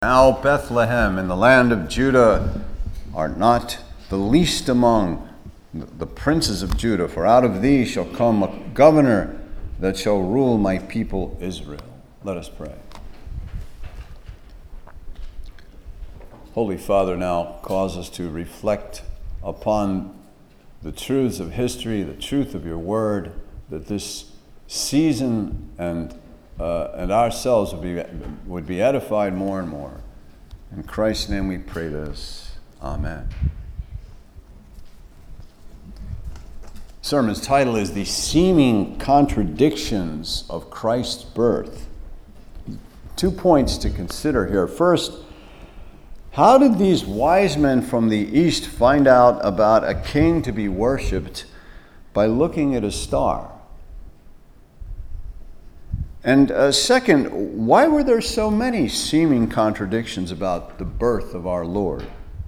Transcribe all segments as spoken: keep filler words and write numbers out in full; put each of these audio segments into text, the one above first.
Now Bethlehem in the land of Judah art not the least among the princes of Judah, for out of thee shall come a governor that shall rule my people Israel. Let us pray. Holy Father, now cause us to reflect upon the truths of history, the truth of your word, that this season and uh, and ourselves would be would be edified more and more. In Christ's name we pray this. Amen. Sermon's title is The Seeming Contradictions of Christ's Birth. Two points to consider here. First, how did these wise men from the east find out about a king to be worshipped by looking at a star? And uh, second, why were there so many seeming contradictions about the birth of our Lord?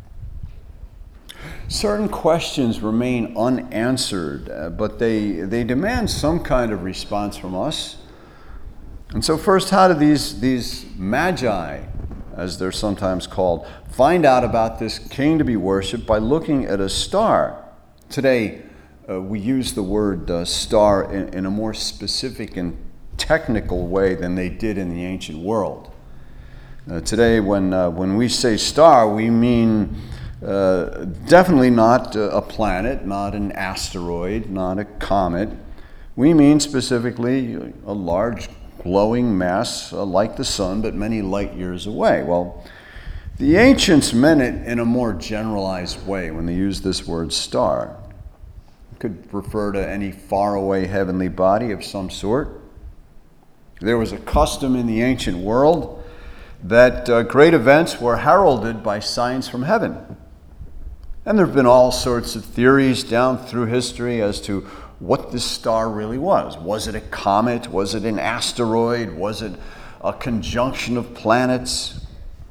Certain questions remain unanswered, uh, but they, they demand some kind of response from us. And so first, how did these, these magi, as they're sometimes called, find out about this king to be worshipped by looking at a star? Today, uh, we use the word uh, star in, in a more specific and technical way than they did in the ancient world. Uh, today, when uh, when we say star, we mean uh, definitely not a planet, not an asteroid, not a comet. We mean specifically a large glowing mass uh, like the sun, but many light years away. Well, the ancients meant it in a more generalized way when they used this word star. It could refer to any faraway heavenly body of some sort. There was a custom in the ancient world that uh, great events were heralded by signs from heaven. And there have been all sorts of theories down through history as to what this star really was. Was it a comet? Was it an asteroid? Was it a conjunction of planets?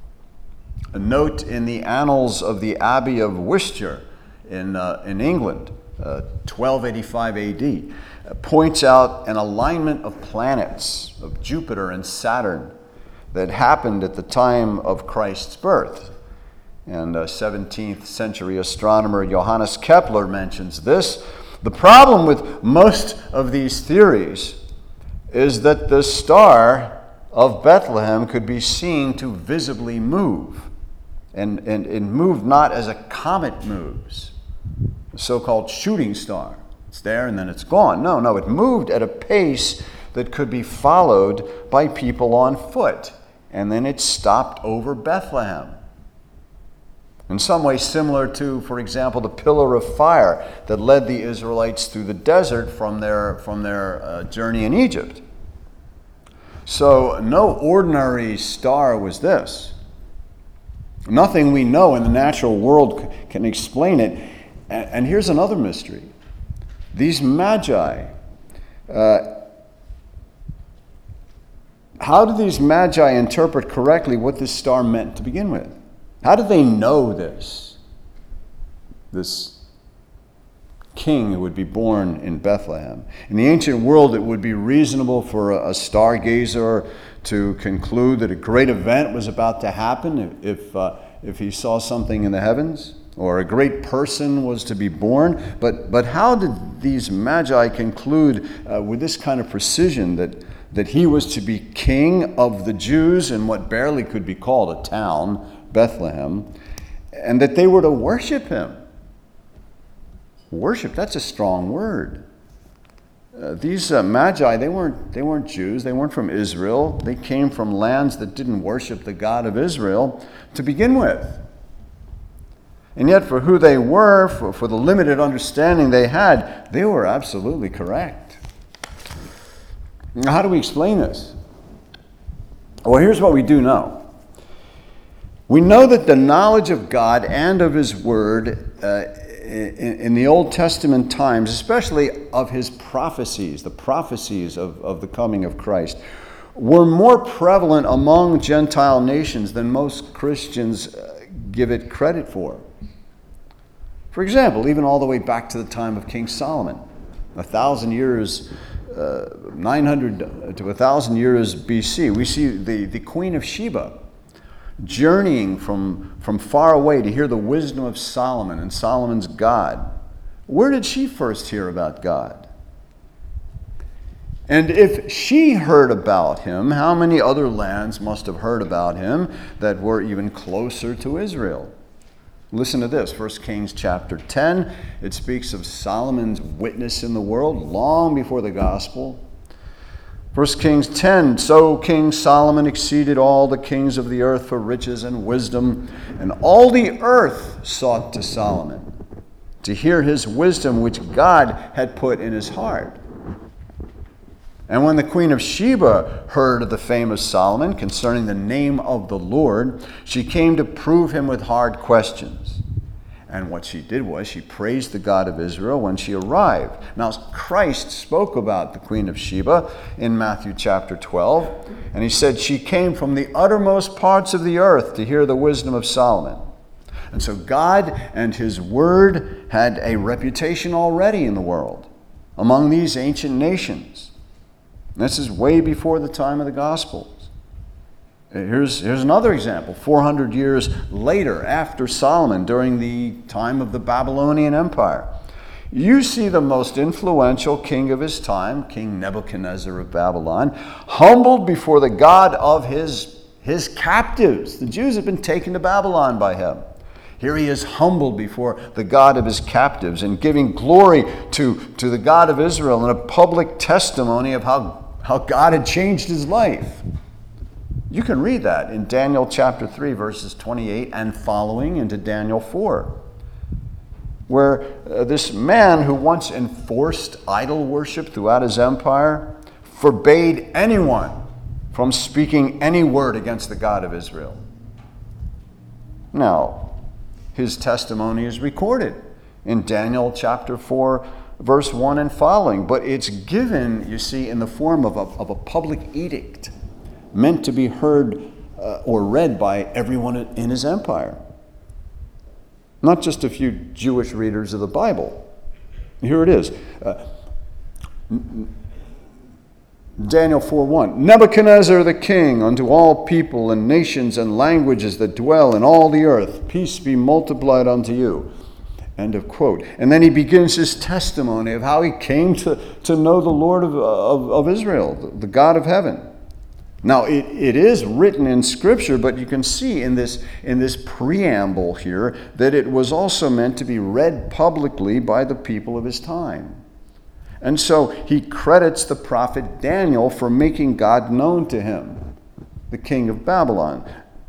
A note in the annals of the Abbey of Worcester in, uh, in England, uh, twelve eighty-five A D, points out an alignment of planets, of Jupiter and Saturn, that happened at the time of Christ's birth. And a seventeenth century astronomer Johannes Kepler mentions this. The problem with most of these theories is that the star of Bethlehem could be seen to visibly move, and, and, and move not as a comet moves, a so-called shooting star. It's there and then it's gone. No, no, it moved at a pace that could be followed by people on foot. And then it stopped over Bethlehem. In some way similar to, for example, the pillar of fire that led the Israelites through the desert from their, from their uh, journey in Egypt. So no ordinary star was this. Nothing we know in the natural world can explain it. And, and here's another mystery. These magi, uh, how did these magi interpret correctly what this star meant to begin with? How did they know this? This king who would be born in Bethlehem. In the ancient world, it would be reasonable for a, a stargazer to conclude that a great event was about to happen if, if, uh, if he saw something in the heavens, or a great person was to be born. But but how did these magi conclude uh, with this kind of precision that, that he was to be king of the Jews in what barely could be called a town, Bethlehem, and that they were to worship him? Worship, that's a strong word. Uh, these uh, magi, they weren't, they weren't Jews, they weren't from Israel. They came from lands that didn't worship the God of Israel to begin with. And yet, for who they were, for, for the limited understanding they had, they were absolutely correct. Now, how do we explain this? Well, here's what we do know. We know that the knowledge of God and of His Word uh, in, in the Old Testament times, especially of His prophecies, the prophecies of, of the coming of Christ, were more prevalent among Gentile nations than most Christians uh, give it credit for. For example, even all the way back to the time of King Solomon, a thousand years, uh, nine hundred to a thousand years B C, we see the, the Queen of Sheba journeying from, from far away to hear the wisdom of Solomon and Solomon's God. Where did she first hear about God? And if she heard about him, how many other lands must have heard about him that were even closer to Israel? Listen to this, First Kings chapter ten. It speaks of Solomon's witness in the world long before the gospel. First Kings ten, so King Solomon exceeded all the kings of the earth for riches and wisdom, and all the earth sought to Solomon to hear his wisdom which God had put in his heart. And when the queen of Sheba heard of the fame of Solomon concerning the name of the Lord, she came to prove him with hard questions. And what she did was she praised the God of Israel when she arrived. Now, Christ spoke about the queen of Sheba in Matthew chapter twelve, and he said she came from the uttermost parts of the earth to hear the wisdom of Solomon. And so God and his word had a reputation already in the world among these ancient nations. This is way before the time of the Gospels. Here's, here's another example. four hundred years later, after Solomon, during the time of the Babylonian Empire, you see the most influential king of his time, King Nebuchadnezzar of Babylon, humbled before the God of his, his captives. The Jews had been taken to Babylon by him. Here he is humbled before the God of his captives and giving glory to, to the God of Israel in a public testimony of how, how God had changed his life. You can read that in Daniel chapter three, verses twenty-eight and following into Daniel four, where uh, this man who once enforced idol worship throughout his empire forbade anyone from speaking any word against the God of Israel. Now, his testimony is recorded in Daniel chapter four, verse one and following, but it's given, you see, in the form of a, of a public edict meant to be heard uh, or read by everyone in his empire, not just a few Jewish readers of the Bible. Here it is. Uh, Daniel four one, Nebuchadnezzar the king, unto all people and nations and languages that dwell in all the earth, peace be multiplied unto you. End of quote. And then he begins his testimony of how he came to, to know the Lord of, of, of Israel, the, the God of heaven. Now, it, it is written in Scripture, but you can see in this, in this preamble here that it was also meant to be read publicly by the people of his time. And so he credits the prophet Daniel for making God known to him, the king of Babylon.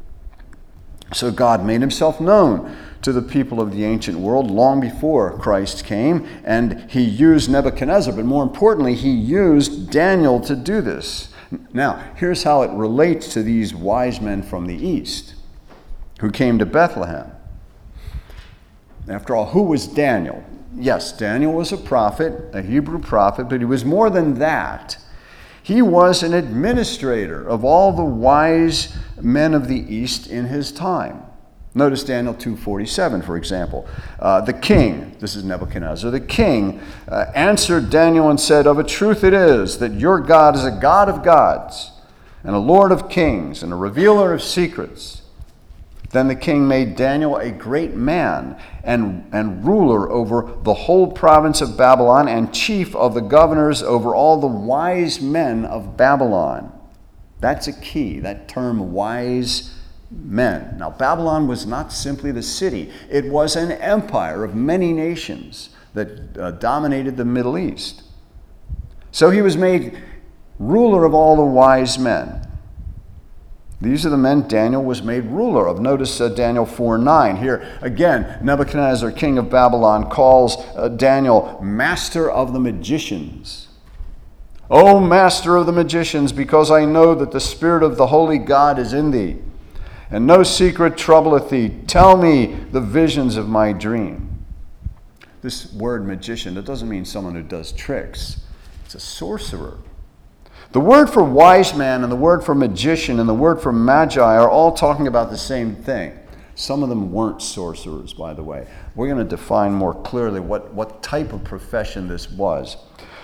So God made himself known to the people of the ancient world long before Christ came, and he used Nebuchadnezzar, but more importantly, he used Daniel to do this. Now, here's how it relates to these wise men from the east who came to Bethlehem. After all, who was Daniel? Yes, Daniel was a prophet, a Hebrew prophet, but he was more than that. He was an administrator of all the wise men of the East in his time. Notice Daniel two forty-seven, for example. Uh, the king, this is Nebuchadnezzar, the king uh, answered Daniel and said, of a truth it is that your God is a God of gods and a Lord of kings and a revealer of secrets. Then the king made Daniel a great man and, and ruler over the whole province of Babylon and chief of the governors over all the wise men of Babylon. That's a key, that term wise men. Now, Babylon was not simply the city. It was an empire of many nations that uh, dominated the Middle East. So he was made ruler of all the wise men. These are the men Daniel was made ruler of. Notice uh, Daniel four nine. Here, again, Nebuchadnezzar, king of Babylon, calls uh, Daniel master of the magicians. O master of the magicians, because I know that the spirit of the holy God is in thee, and no secret troubleth thee. Tell me the visions of my dream. This word magician, that doesn't mean someone who does tricks. It's a sorcerer. The word for wise man and the word for magician and the word for magi are all talking about the same thing. Some of them weren't sorcerers, by the way. We're going to define more clearly what, what type of profession this was.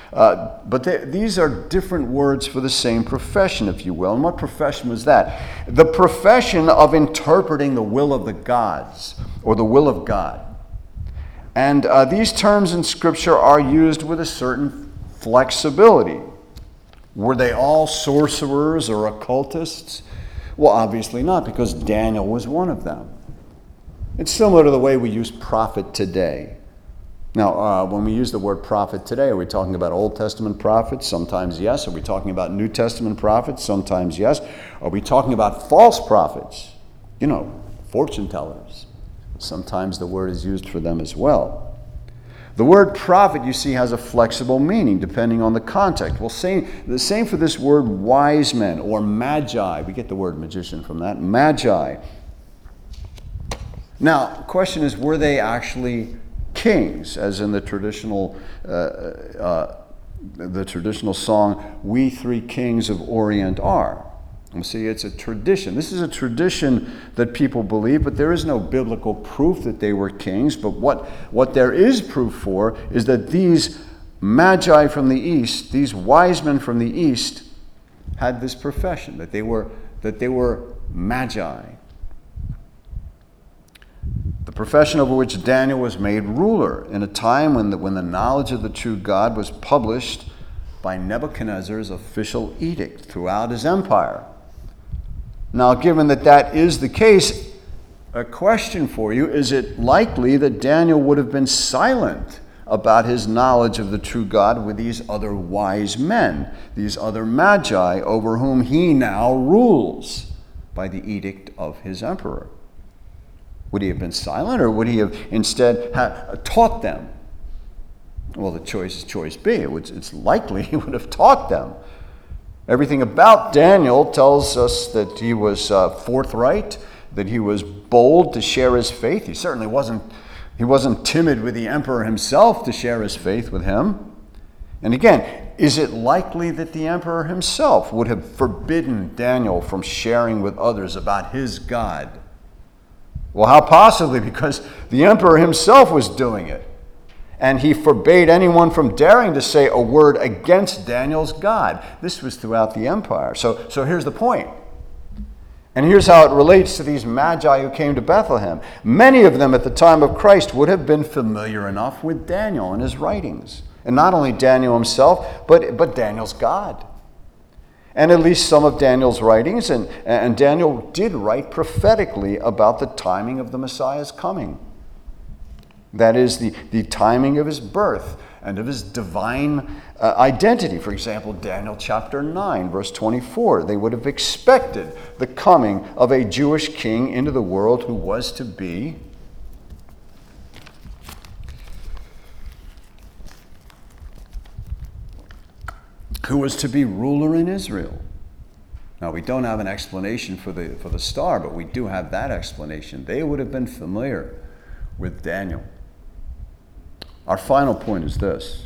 Uh, but they, these are different words for the same profession, if you will. And what profession was that? The profession of interpreting the will of the gods, or the will of God. And uh, these terms in Scripture are used with a certain flexibility. Were they all sorcerers or occultists? Well, obviously not, because Daniel was one of them. It's similar to the way we use prophet today. Now, uh, when we use the word prophet today, are we talking about Old Testament prophets? Sometimes yes. Are we talking about New Testament prophets? Sometimes yes. Are we talking about false prophets? You know, fortune tellers. Sometimes the word is used for them as well. The word prophet, you see, has a flexible meaning depending on the context. Well, same, the same for this word wise men or magi. We get the word magician from that. Magi. Now, the question is, were they actually kings, as in the traditional uh, uh, the traditional song, "We Three Kings of Orient Are"? You see, it's a tradition. This is a tradition that people believe, but there is no biblical proof that they were kings. But what, what there is proof for is that these magi from the east, these wise men from the east, had this profession, that they were, that they were magi. The profession over which Daniel was made ruler in a time when the, when the knowledge of the true God was published by Nebuchadnezzar's official edict throughout his empire. Now, given that that is the case, a question for you: is it likely that Daniel would have been silent about his knowledge of the true God with these other wise men, these other magi over whom he now rules by the edict of his emperor? Would he have been silent, or would he have instead ha- taught them? Well, the choice is choice B. It would, it's likely he would have taught them. Everything about Daniel tells us that he was uh, forthright, that he was bold to share his faith. He certainly wasn't, he wasn't timid with the emperor himself to share his faith with him. And again, is it likely that the emperor himself would have forbidden Daniel from sharing with others about his God? Well, how possibly? Because the emperor himself was doing it. And he forbade anyone from daring to say a word against Daniel's God. This was throughout the empire. So, so here's the point. And here's how it relates to these magi who came to Bethlehem. Many of them at the time of Christ would have been familiar enough with Daniel and his writings. And not only Daniel himself, but, but Daniel's God. And at least some of Daniel's writings, and, and Daniel did write prophetically about the timing of the Messiah's coming. That is, the, the timing of his birth and of his divine uh, identity. For example, Daniel chapter nine, verse twenty-four. They would have expected the coming of a Jewish king into the world who was to be who was to be ruler in Israel. Now, we don't have an explanation for the, for the star, but we do have that explanation. They would have been familiar with Daniel. Our final point is this: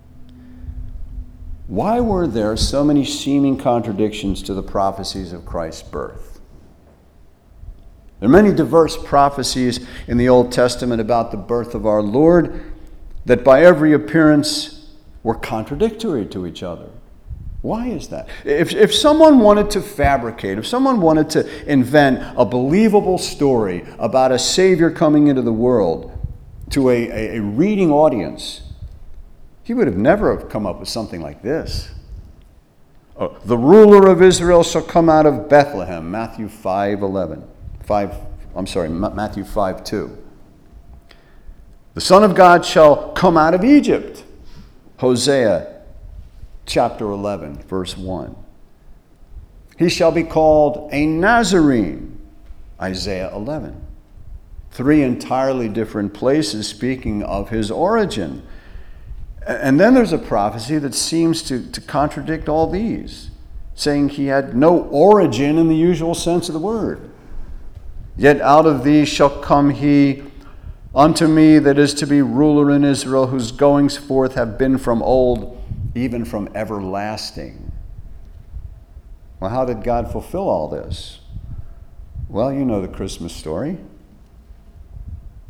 why were there so many seeming contradictions to the prophecies of Christ's birth? There are many diverse prophecies in the Old Testament about the birth of our Lord that by every appearance were contradictory to each other. Why is that? If, if someone wanted to fabricate, if someone wanted to invent a believable story about a Savior coming into the world to a, a, a reading audience, he would have never have come up with something like this. Oh, the ruler of Israel shall come out of Bethlehem, Matthew five eleven. five, I'm sorry, Matthew five two. The Son of God shall come out of Egypt, Hosea chapter eleven, verse one. He shall be called a Nazarene, Isaiah eleven. Three entirely different places speaking of his origin. And then there's a prophecy that seems to, to contradict all these, saying he had no origin in the usual sense of the word. Yet out of these shall come he unto me that is to be ruler in Israel, whose goings forth have been from old, even from everlasting. Well, how did God fulfill all this? Well, you know the Christmas story.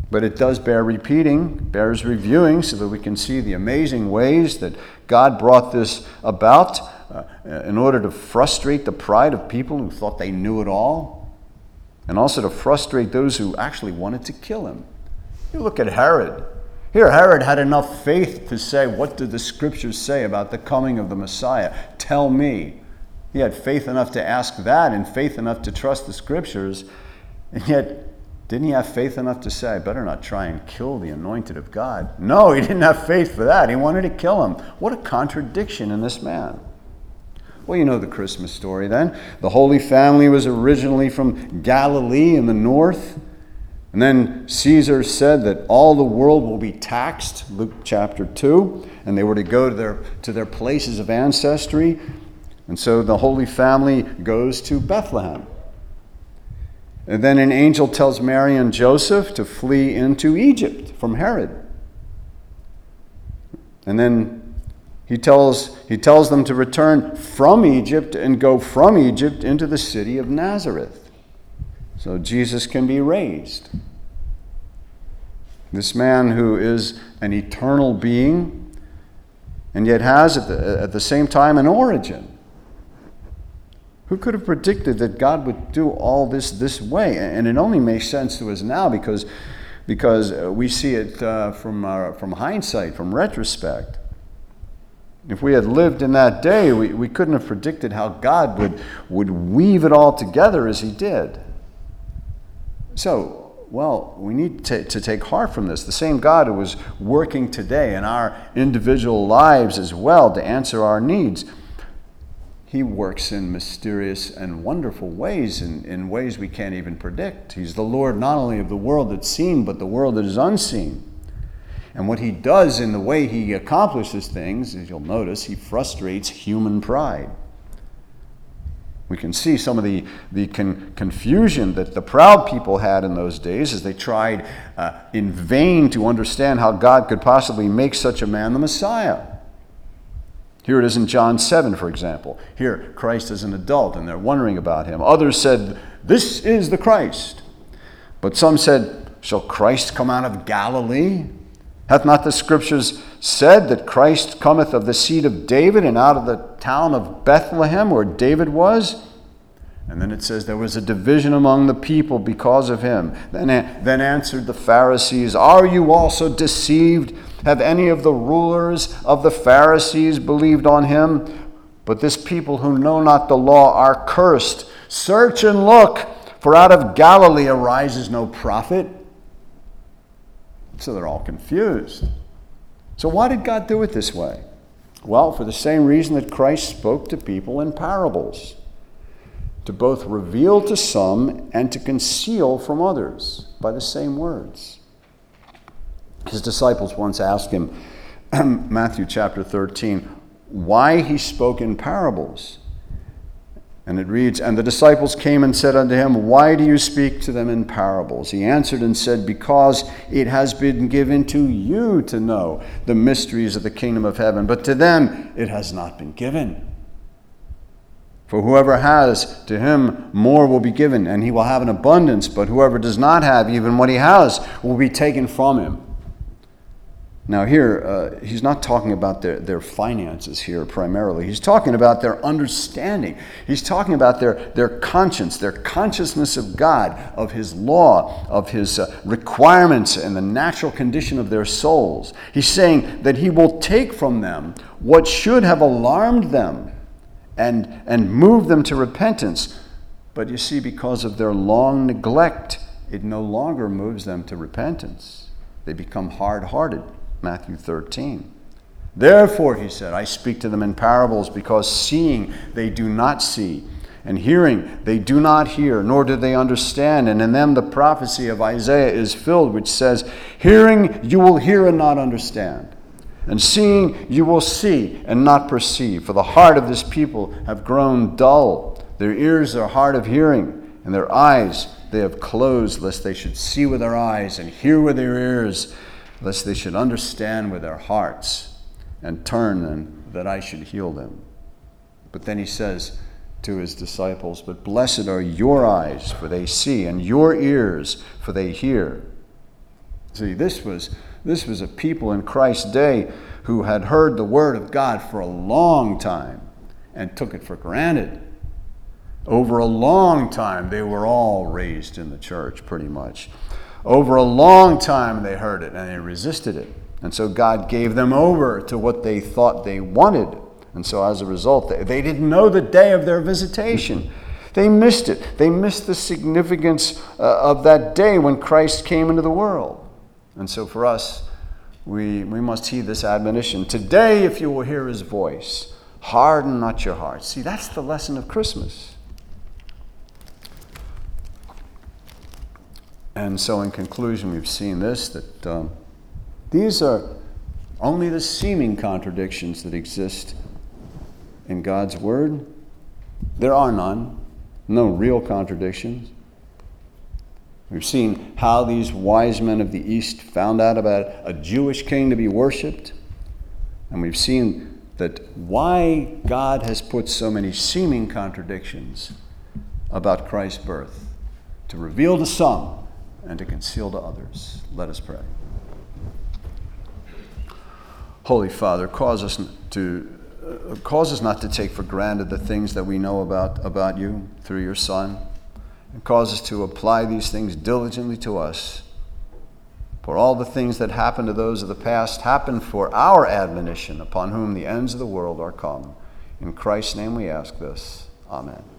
But it does bear repeating, bears reviewing, so that we can see the amazing ways that God brought this about uh, in order to frustrate the pride of people who thought they knew it all, and also to frustrate those who actually wanted to kill him. You look at Herod. Here, Herod had enough faith to say, what do the scriptures say about the coming of the Messiah? Tell me. He had faith enough to ask that and faith enough to trust the scriptures, and yet didn't he have faith enough to say, I better not try and kill the anointed of God? No, he didn't have faith for that. He wanted to kill him. What a contradiction in this man. Well, you know the Christmas story then. The Holy Family was originally from Galilee in the north. And then Caesar said that all the world will be taxed, Luke chapter two, and they were to go to their, to their places of ancestry. And so the Holy Family goes to Bethlehem. And then an angel tells Mary and Joseph to flee into Egypt from Herod. And then he tells, he tells them to return from Egypt and go from Egypt into the city of Nazareth, so Jesus can be raised. This man who is an eternal being and yet has at the, at the same time an origin. Who could have predicted that God would do all this this way? And it only makes sense to us now because, because we see it uh, from, our, from hindsight, from retrospect. If we had lived in that day, we, we couldn't have predicted how God would, would weave it all together as he did. So, well, we need to, to take heart from this. The same God who was working today in our individual lives as well to answer our needs, he works in mysterious and wonderful ways, in, in ways we can't even predict. He's the Lord not only of the world that's seen, but the world that is unseen. And what he does in the way he accomplishes things, as you'll notice, he frustrates human pride. We can see some of the, the con- confusion that the proud people had in those days as they tried uh, in vain to understand how God could possibly make such a man the Messiah. Here it is in John seven, for example. Here, Christ is an adult, and they're wondering about him. Others said, this is the Christ. But some said, shall Christ come out of Galilee? Hath not the scriptures said that Christ cometh of the seed of David and out of the town of Bethlehem, where David was? And then it says there was a division among the people because of him. Then, then answered the Pharisees, are you also deceived? Have any of the rulers of the Pharisees believed on him? But this people who know not the law are cursed. Search and look, for out of Galilee arises no prophet. So they're all confused. So why did God do it this way? Well, for the same reason that Christ spoke to people in parables, to both reveal to some and to conceal from others by the same words. His disciples once asked him, Matthew chapter thirteen, why he spoke in parables. And it reads, and the disciples came and said unto him, why do you speak to them in parables? He answered and said, because it has been given to you to know the mysteries of the kingdom of heaven, but to them it has not been given. For whoever has, to him more will be given, and he will have an abundance, but whoever does not have, even what he has, will be taken from him. Now here, uh, he's not talking about their, their finances here primarily. He's talking about their understanding. He's talking about their, their conscience, their consciousness of God, of his law, of his uh, requirements and the natural condition of their souls. He's saying that he will take from them what should have alarmed them and, and move them to repentance. But you see, because of their long neglect, it no longer moves them to repentance. They become hard-hearted. Matthew thirteen. Therefore, he said, I speak to them in parables, because seeing they do not see, and hearing they do not hear, nor do they understand. And in them the prophecy of Isaiah is filled, which says, hearing you will hear and not understand, and seeing you will see and not perceive. For the heart of this people have grown dull. Their ears are hard of hearing, and their eyes they have closed, lest they should see with their eyes and hear with their ears, lest they should understand with their hearts and turn, and that I should heal them. But then he says to his disciples, but blessed are your eyes, for they see, and your ears, for they hear. See, this was, this was a people in Christ's day who had heard the word of God for a long time and took it for granted. Over a long time, they were all raised in the church, pretty much. Over a long time, they heard it and they resisted it. And so God gave them over to what they thought they wanted. And so as a result, they, they didn't know the day of their visitation. They missed it. They missed the significance uh, of that day when Christ came into the world. And so for us, we, we must heed this admonition. Today, if you will hear his voice, harden not your hearts. See, that's the lesson of Christmas. And so in conclusion, we've seen this, that um, these are only the seeming contradictions that exist in God's word. There are none, no real contradictions. We've seen how these wise men of the East found out about a Jewish king to be worshipped. And we've seen that why God has put so many seeming contradictions about Christ's birth, to reveal to some and to conceal to others. Let us pray. Holy Father, cause us to uh, cause us not to take for granted the things that we know about, about you through your Son, and cause us to apply these things diligently to us. For all the things that happened to those of the past happened for our admonition, upon whom the ends of the world are come. In Christ's name we ask this. Amen.